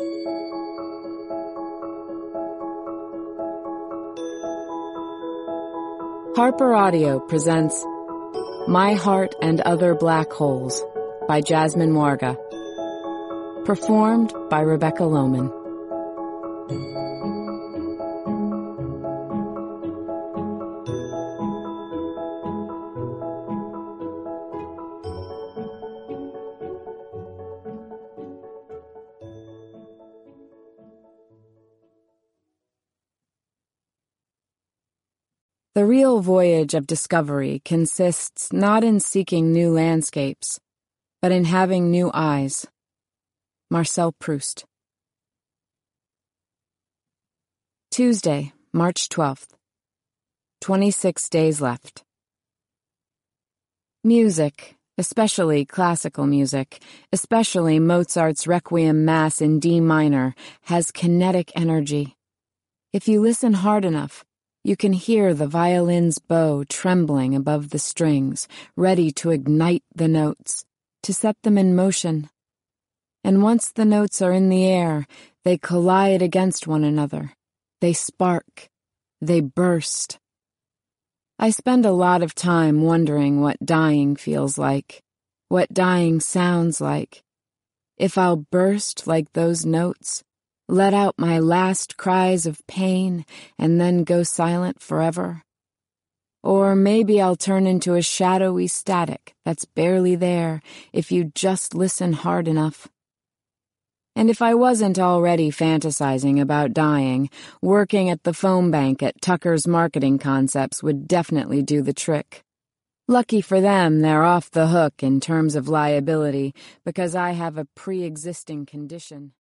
Harper Audio presents My Heart and Other Black Holes by Jasmine Warga. Performed by Rebecca Lohman. The real voyage of discovery consists not in seeking new landscapes, but in having new eyes. Marcel Proust. Tuesday, March 12th. 26 days left. Music, especially classical music, especially Mozart's Requiem Mass in D minor, has kinetic energy. If you listen hard enough, you can hear the violin's bow trembling above the strings, ready to ignite the notes, to set them in motion. And once the notes are in the air, they collide against one another. They spark. They burst. I spend a lot of time wondering what dying feels like, what dying sounds like. If I'll burst like those notes, let out my last cries of pain, and then go silent forever. Or maybe I'll turn into a shadowy static that's barely there if you just listen hard enough. And if I wasn't already fantasizing about dying, working at the phone bank at Tucker's Marketing Concepts would definitely do the trick. Lucky for them, they're off the hook in terms of liability because I have a pre-existing condition.